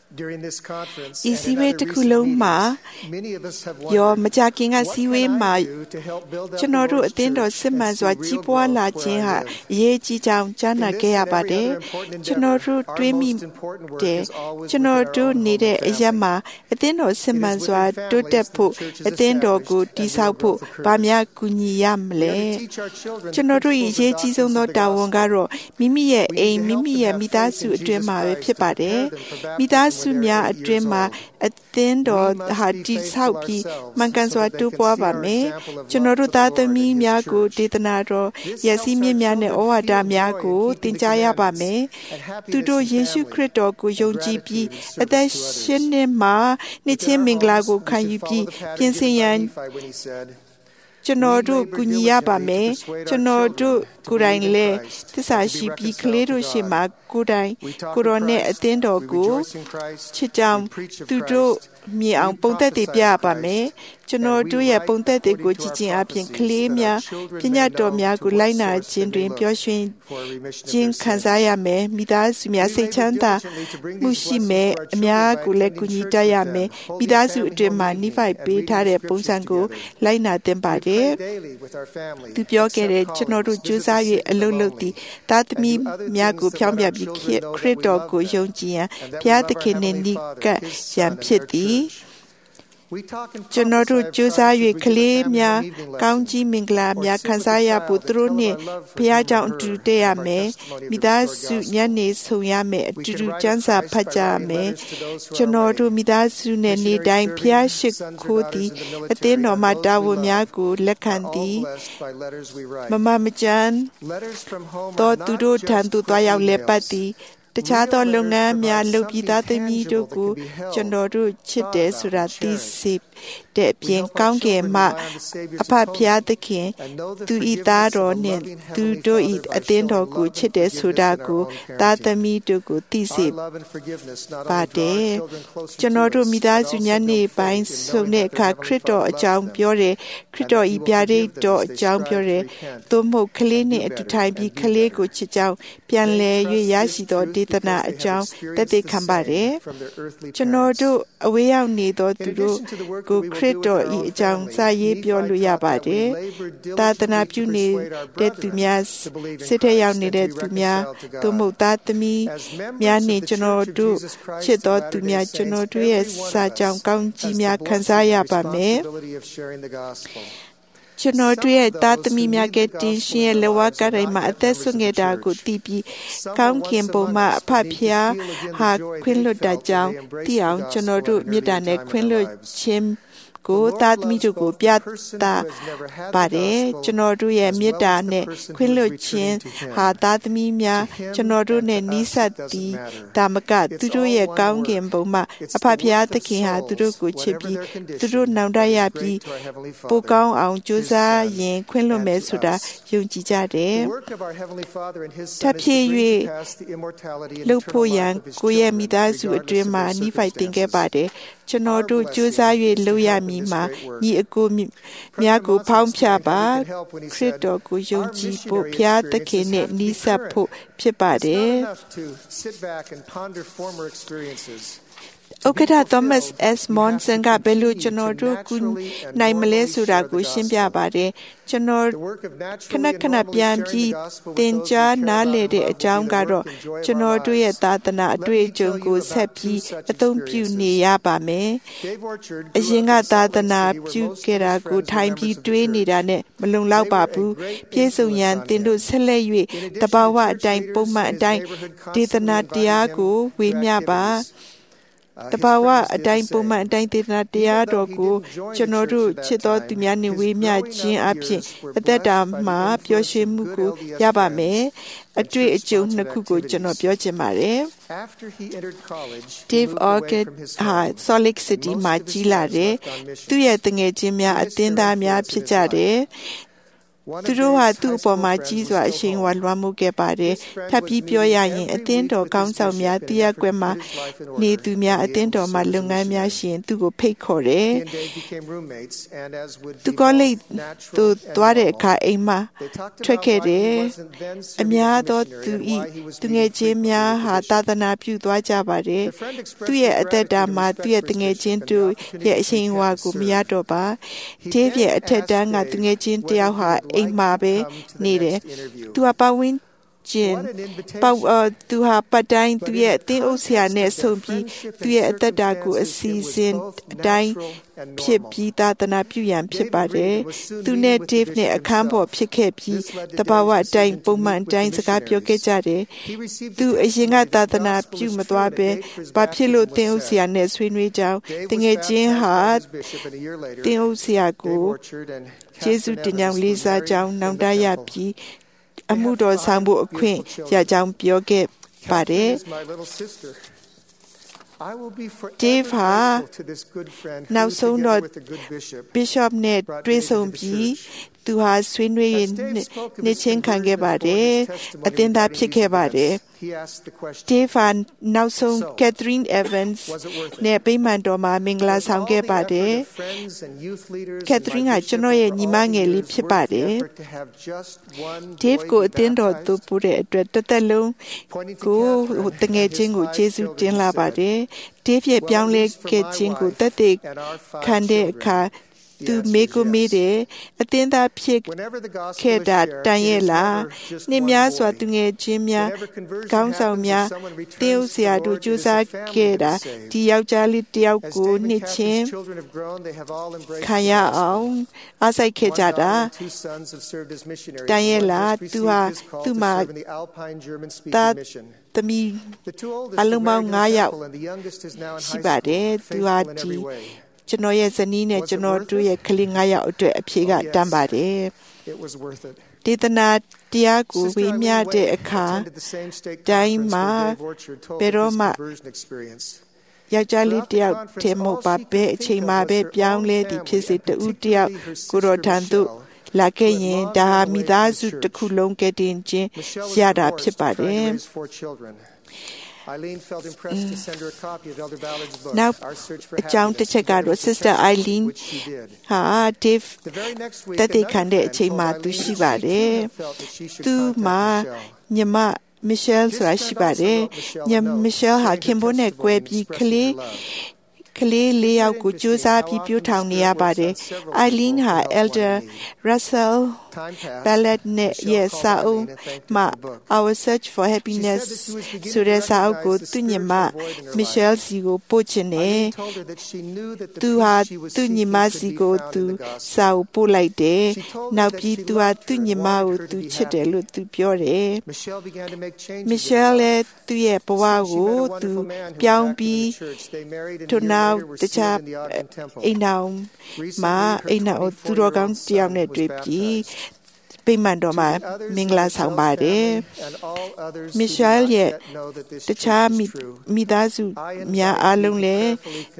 ဤစည်းဝေးတစ်ခုလုံးမှာရောမကြခင်ကစည်းဝေးမှာကျွန်တော်တို့အသင်းတော်စစ်မှန်စွာကြီးပွားလာခြင်းဟာအရေးကြီးကြောင်းကြားနာခဲ့ရပါတယ်ကျွန်တော်တို့တွေးမိတယ်ကျွန်တော်တို့နေတဲ့အရက်မှာအသင်းတော်စစ်မှန်စွာတိုးတက်ဖို့အသင်းတော်ကိုတည်ဆောက်ဖို့ဗာများကူညီရမလဲကျွန်တော်တို့ရဲ့အရေးကြီးဆုံးသောတာဝန်ကတော့မိမိရဲ့အိမ်မိမိရဲ့မိသားစုအတွင်းမှာပဲဖြစ်ပါတယ်မိသားစုများအတွင်းမှာအသင်းတော်ဟာတည်ဆောက်ပြီးမှန်ကန်စွာတိုးပွားပါမယ်ကျွန်တော်တို့သားသမီးများကိုဒေသနာတော်ရည်စည်းမြင့်များနဲ့ဩဝါဒများကိုသင်ကြားရပါမယ်သူတို့ယေရှုခရစ်တော်ကိုယုံကြည်ပြီးအသက်ရှင်နှစ်မှာနှစ်ချင်းမင်္ဂလာကိုခံယူပြီးပြင်ဆင်ရန်ကျွန်တော်တို့ကူညီရပါမယ်ကျွန်တော်တို့ကိုယ်တိုင်လည်းသစ္စာရှိပြီးကလေးတို့ရှေ့မှာကိုယ်တိုင်ကိုရောနဲ့အသင်းတော်ကိုချစ်ကြောင်းသူတို့မြင်အောင်ပုံသက်တည်ပြရပါမယ်ကျွန်တော်တို့ရဲ့ပုံသက်တွေကိုကြည်ကျင်အပြင်ကလေးများပညာတော်များကိုလိုက်နာခြင်းတွင်ပျော်ရွှင်ခြင်းခံစားရမယ်မိသားစုများစိတ်ချမ်းသာမှုရှိမယ်အများကိုလည်းကူညီတတ်ရမယ်မိသားစုအတွင်းမှာနှိဖိုက်ပေးထားတဲ့ပုံစံကိုလိုက်နာသင့်ပါတယ်သူပြောခဲ့တဲ့ကျွန်တော်တို့ကြိုးစား၍အလုပ်လုပ်သည်သားသမီးများကိုဖြောင်းပြပြီးခရစ်တော်ကိုယုံကြည်ရန်ဘုရားသခင်နှင့်နိကပ်ရန်ဖြစ်သည်ကျွန်တော်တို့ကြိုးစား၍ကလေးများကောင်းကြီးမင်္ဂလာများခံစားရဖို့သူတို့နှင့်ဘုရားကြောင့်အတူတည့်ရမယ်မိသားစုညနေဆုံရမယ်အတူတူကျမ်းစာဖတ်ကြရမယ်ကျွန်တော်တို့မိသားစုနဲ့နေ့တိုင်းဘုရားရှိခိုးသည်အသင်းတော်မှတာဝန်များကိုလက်ခံသည်မမကျန်တော့သူတို့ထံသို့သွားရောက်လည်ပတ်သည်တခြားသောလုပ်ငန်းများလုပ်ပြီးသားသမီးတို့ကိုကျွန်တော်တို့ချစ်တယ်ဆိုတာသိစေတဲ့အပြင်ကောင်းကင်မှအဖဖျားသခင်သူဤသားတော်နှင့်သူတို့ဤအသင်းတော်ကိုချစ်တယ်ဆိုတာကိုသားသမီးတို့ကိုသိစေပါတယ်ကျွန်တော်တို့မိသားစုညနေပိုင်းဆုံတဲ့အခါခရစ်တော်အကြောင်းပြောတယ်ခရစ်တော်ဤဗျာဒိတ်တော်အကြောင်းပြောတယ်သို့မဟုတ်ကလေးနဲ့အတူထိုင်ပြီးကလေးကိုချစ်ကြောင်းပြန်လည်၍ရရှိသောဒေသနာအကြောင်းသက်သေခံပါတယ်ကျွန်တော်တို့အဝေးရောက်နေသောသူတို့ကိုခရစ်တော်ဤအကြောင်းစာရေးပြောလို့ရပါတယ်သာသနာပြုနေတဲ့သူများစစ်ထဲရောက်နေတဲ့သူများသို့မဟုတ်သားသမီးများနဲ့ကျွန်တော်တို့ချစ်တော်သူများကျွန်တော်တို့ရဲ့စာကြောင်းကောင်းကြီးများခံစားရပါမယ်ကျွန်တော်တို့ရဲ့သားသမီးများကတင်ရှင်ရဲ့လက်ဝါးကတိုင်မှာအသက်ဆွခဲ့တာကိုသိပြီးကောင်းကင်ဘုံမှာအဖဖျားဟာခွင့်လွတ်တာကြောင့်သိအောင်ကျွန်တော်တို့မေတ္တာနဲ့ခွင့်လွတ်ခြင်းကိုသားသမီးတို့ကိုပြသပါတယ်ကျွန်တော်တို့ရဲ့မေတ္တာနဲ့ခွင့်လွှတ်ခြင်းဟာသားသမီးများကျွန်တော်တို့နဲ့နီးစပ်သည်ဒါမကသူတို့ရဲ့ကောင်းကင်ဘုံမှာအဖဖျားသခင်ဟာသူတို့ကိုချစ်ပြီးသူတို့နောင်တရပြီးပိုကောင်းအောင်ကြိုးစားရင်ခွင့်လွှတ်မယ်ဆိုတာယုံကြည်ကြတယ်ထပ်ဖြည့်၍လှုပ်ဖို့ရန်ကိုယ့်ရဲ့မိသားစုအတွင်းမှာနှိဖိုက်တင်ခဲ့ပါတယ်ကျွန်တော်တို့ကြိုးစား၍လုပ်ရမည်မှာညီအကိုများကိုဖောင်းဖျပါခရစ်တော်ကိုယုံကြည်ဖို့ဘုရားသခင်နဲ့နီးစပ်ဖို့ဖြစ်ပါတယ်ဥက္ကဋ္ဌ Thomas S. Monson ကဘယ်လိုကျွန်တော်တို့ကူနိုင်မလဲဆိုတာကိုရှင်းပြပါတယ်ကျွန်တော်ခဏခဏပြန်ပြီးသင်ကြားနားလည်တဲ့အကြောင်းကတော့ကျွန်တော်တို့ရဲ့သာသနာအတွေ့အကြုံကိုဆက်ပြီးအသုံးပြုနေရပါမယ်အရင်ကသာသနာပြုခဲ့တာကိုထိုင်ပြီးတွေးနေတာနဲ့မလုံလောက်ပါဘူးပြည့်စုံရန်သင်တို့ဆက်လက်၍တဘာဝအတိုင်းပုံမှန်အတိုင်းဒေသနာတရားကိုဝေမျှပါတဘာဝအတိုင်းပုံမှန်အတိုင်းဒေသနာတရားတော်ကိုကျွန်တော်တို့ချစ်တော်သူများနဲ့ဝေမျှခြင်းအပြင်အသက်တာမှာပျော်ရွှင်မှုကိုရပါမယ်အတွေ့အကြုံနှစ်ခုကိုကျွန်တော်ပြောချင်ပါတယ် Dave Orchid ဟာ Salt Lake City မှာ ကြီးလာတယ်သူ့ရဲ့တငယ်ချင်းများအသင်းသားများဖြစ်ကြတယ်သူတို့ဟာသူ့အပေါ်မှာကြီးစွာအရှိန်ဝါလွှမ်းမိုးခဲ့ပါတယ်ထပ်ပြီးပြောရရင်အသင်းတော်ကောင်းဆောင်များတရက်ကွယ်မှာနေသူများအသင်းတော်မှာလုပ်ငန်းများရှိရင်သူ့ကိုဖိတ်ခေါ်တယ်သူကောလိပ်သူသွားတဲ့အခါအိမ်မှာထွက်ခဲ့တယ်အများသောသူငယ်ချင်းများဟာသာသနာပြုသွားကြပါတယ်သူ့ရဲ့အသက်တာမှာသူ့ရဲ့တငယ်ချင်းတို့ရဲ့အရှိန်ဝါကိုမရတော့ပါဒေးဗ်ရဲ့အထက်တန်းကတငယ်ချင်းတယောက်ဟာအိမ်မှာပဲနေတယ်သူကပတ်ဝန်းကျင်သူဟာပတ်တိုင်းသူရဲ့အသင်းအုပ်ဆရာနဲ့ဆုံပြီးသူရဲ့အသက်တာကိုအစီအစဉ်အတိုင်းဖြစ်ပြီးသာသနာပြုရန်ဖြစ်ပါတယ်သူနဲ့ဒေးဗ်နဲ့အခန်းပေါ်ဖြစ်ခဲ့ပြီးတဘာဝအတိုင်းပုံမှန်အတိုင်းစကားပြောခဲ့ကြတယ်သူအရင်ကသာသနာပြုမသွားပဲဘာဖြစ်လို့သင်းအုပ်ဆရာနဲ့ဆွေးနွေးကြောင်းတငယ်ချင်းဟာသင်းအုပ်ဆရာကိုကျေးဇူးတင်ကြောင်းလေးစားကြောင်းနောင်တရပြီးအမှုတော်ဆောင်ဖို့အခွင့်ရကြောင်းပြောခဲ့ပါတယ်ဒေးဗ်ဟာနောက်ဆုံးတော့ Bishop နဲ့တွေ့ဆုံပြီးသူဟာဆွေးနွေးရင်နေချင်းခံခဲ့ပါတယ်အသင်းသားဖြစ်ခဲ့ပါတယ်ဒေးဗ်ဟာနောက်ဆုံး Catherine Evans နဲ့ဗိမာန်တော်မှာမင်္ဂလာဆောင်ခဲ့ပါတယ် Catherine ကကျွန်တော်ရဲ့ညီမငယ်လေးဖြစ်ပါတယ်ဒေးဗ်ကိုအသင်းတော်သို့ပို့တဲ့အတွက်တစ်သက်လုံးကိုတငယ်ချင်းကိုကျေးဇူးတင်လာပါတယ်ဒေးဗ်ရဲ့ပြောင်းလဲခဲ့ခြင်းကိုသက်သေခံတဲ့အခါသူမေကိုမေးတယ်အသင်းသားဖြစ်ခဲ့တာတန်ရဲ့လားနှင်းများစွာသူငယ်ချင်းများကောင်းဆောင်များသင်းဥဆရာတို့ကြိုးစားခဲ့တာဒီယောက်ျားလေးတယောက်ကိုနှစ်ချင်းခံရအောင်အားစိုက်ခဲ့ကြတာတန်ရဲ့လားသူဟာသူ့မှာသမီးအလုံးပေါင်း9ယောက်ရှိပါတယ်သူဟာဒီကျွန်တော်ရဲ့ဇနီးနဲ့ကျွန်တော်တို့ရဲ့ကလေး9ယောက်အတွက်အဖြေကတန်ပါတယ်ဒေသနာတရားကိုဝေမျှတဲ့အခါတိုင်းမှာဘယ်တော့မှယောက်ျားလေးတယောက်တည်းမဟုတ်ပါပဲအချိန်မှာပဲပြောင်းလဲသည်ဖြစ်စေတူတယောက်ကိုတော်ထံသို့လာခဲ့ရင်ဒါဟာမိသားစုတစ်ခုလုံးကတည်ခြင်းရတာဖြစ်ပါတယ်နောက်အကြောင်းတစ်ချက်ကတော့ Sister Eileen ဟာ Dave တက်တဲ့ခံတဲ့အချိန်မှာသူရှိပါတယ်သူမှာညီမ Michelle ဆိုတာရှိပါတယ်ညီ Michelle ဟာခင်ပွန်းနဲ့ကွဲပြီးကလေး4ယောက်ကိုကြိုးစားပြီးပြိုးထောင်နေရပါတယ် Eileen ဟာ Elder Russell Ballard နဲ့ရဲ့စာအုပ်မှာ Our Search for Happiness ဆိုတဲ့စာအုပ်ကိုသူညီမ Michelle စီကိုပို့ချင်တယ်သူဟာသူညီမစီကိုသူစာအုပ်ပို့လိုက်တယ်နောက်ပြီးသူဟာသူညီမကိုသူချစ်တယ်လို့သူပြောတယ် Michelle လည်းသူရဲ့ဘဝကိုသူပြောင်းပြီးထို့နောက်တခြားအိမ်တော်မှာအိမ်တော်သူတော်ကောင်းတယောက်နဲ့တွေ့ပြီးဗိမာန်တော်မှာမင်္ဂလာဆောင်ပါတယ်မီရှယ်ရဲ့တခြားမိသားစုများအားလုံးလည်း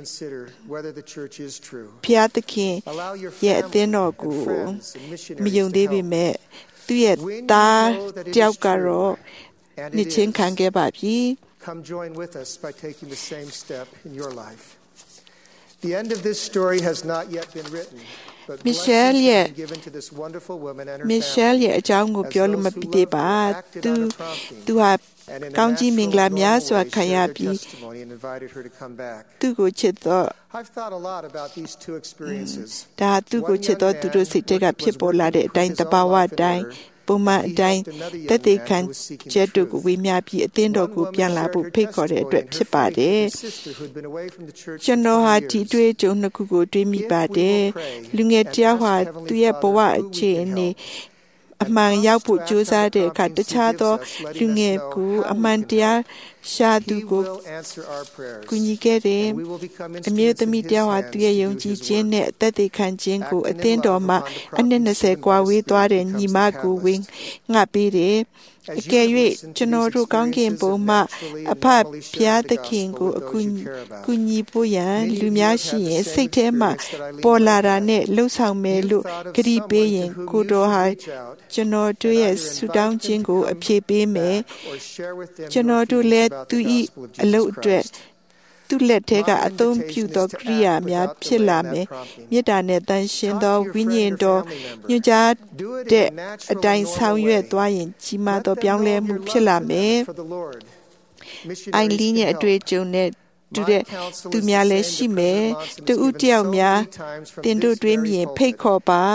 ဖျားသခင်ရဲ့အသင်းတော်ကိုမယုံသေးပေမဲ့သူရဲ့သားတယောက်ကတော့နှစ်ချင်းခံခဲ့ပါပြီ Come join with us by taking the same step in your life. The end of this story has not yet been written, but blessings have been given to this wonderful woman and her family. ရဲ့အကြောင်းကိုပြောလို့မပြီးသေးပါသူဟာကောင်းကြီးမင်္ဂလာများစွာခံရပြီးသူကိုချစ်တော့ I've thought a lot about these two experiences. ဒါသူကိုချစ်တော့သူတို့စိတ်ထဲကဖြစ်ပေါ်လာတဲ့အတိုင်းတဘာဝအတိုင်းပုံမှန်အတိုင်းတက်တဲ့ခံချက်တို့ကိုဝေမျှပြီးအသင်းတော်ကိုပြန်လာဖို့ဖိတ်ခေါ်တဲ့အတွက်ဖြစ်ပါတယ်ကျွန်တော်ဟာဒီတွေ့ကြုံနှစ်ခုကိုတွေးမိပါတယ်လူငယ်တယောက်ဟာသူ့ရဲ့ဘဝအခြေအနေအမှန်ရောက်ဖို့ကြိုးစားတဲ့အခါတခြားသောလူငယ်ကိုအမှန်တရားရှာသူကိုကူညီခဲ့တယ်အမျိုးသမီးတယောက်ဟာသူရဲ့ယုံကြည်ခြင်းနဲ့အသက်သေခံခြင်းကိုအသင်းတော်မှာအနှစ်20ကွာဝေးသွားတဲ့ညီမကိုဝင်ငှပေးတယ်အကယ်၍ကျွန်တော်တို့ကောင်းကင်ဘုံမှအဖဘုရားသခင်ကိုအကူညီဖို့ရန်လူများရှိရင်စိတ်ထဲမှာပေါ်လာတာနဲ့လှုပ်ဆောင်မယ်လို့ဂရုပေးရင်ကိုတော်ဟာကျွန်တော်တို့ရဲ့ဆုတောင်းခြင်းကိုအဖြေပေးမယ်ကျွန်တော်တို့လည်းသူ၏အလုပ်အတွက်သူလက်ထဲကအသုံးပြုသောကိရိယာများဖြစ်လာမယ်မေတ္တာနဲ့တန်ရှင်းသောဝိညာဉ်တော်ညွှန်ကြားတဲ့အတိုင်းဆောင်ရွက်သွားရင်ကြီးမားသောပြောင်းလဲမှုဖြစ်လာမယ်အိုင်လင်းရဲ့အတွေ့အကြုံနဲ့တူတဲ့သူများလည်းရှိမယ်တူဦးတယောက်များတင်တို့တွေးမြင်ဖိတ်ခေါ်ပါ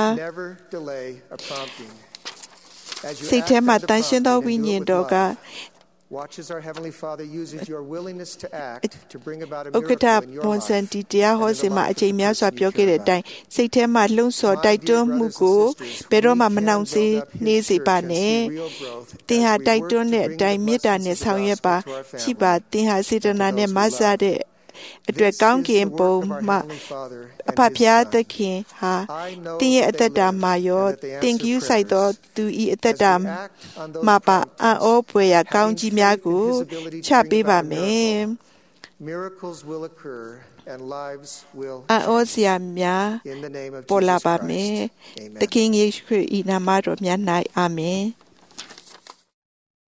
စိတ်ထဲမှာတန်ရှင်းသောဝိညာဉ်တော်က Watch as our Heavenly Father uses your willingness to act to bring about a miracle in your life. ဥက္ကဋ္ဌဘွန်စန်တီတရားဟောစဉ်မှာအချိန်များစွာပြောခဲ့တဲ့အတိုင်းစိတ်ထဲမှာလှုံ့ဆော်တိုက်တွန်းမှုကိုဘယ်တော့မှမနှောင့်စေနေစေပါနဲ့သင်ဟာတိုက်တွန်းတဲ့အတိုင်းမေတ္တာနဲ့ဆောင်ရွက်ပါကြည့်ပါသင်ဟာစေတနာနဲ့မဆာတဲ့အတွက်ကောင်းကင်ဘုံမှာအဖဖျားသခင်ဟာသင်ရဲ့အသက်တာမှာရောသင်cứuဆိုင်သောသူ၏အသက်တာမှာပါအံ့ဩဖွယ်ရာကောင်းကြီးများကိုချပေးပါမယ် Miracles will occur and lives will အံ့ဩစရာများပေါ်လာပါမယ်သခင်ယေရှုခရစ်၏နာမတော်မြတ်၌အာမင်